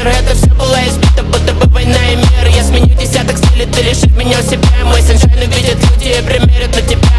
мир. Это все было избито, будто бы война и мир. Я сменю десяток стилей, ты лишишь меня себя. Мой саншайн увидят люди и примерят на тебя.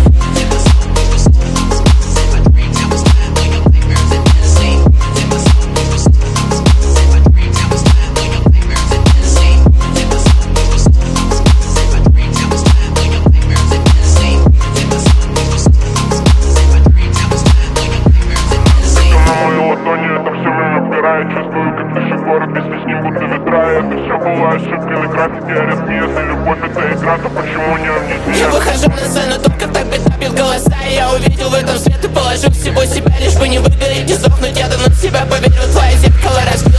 Чувствую, как дышит город, если с ним будто ветра. Это все была ошибка или графики, аритмия. Если любовь это игра, то почему не амнезия? Я выхожу на сцену, только так бьют голоса. Я увидел в этом свет и положил всего себя, лишь бы не выгореть, не сдохнуть. Я давно в себя поверил, твое зеркало разбито.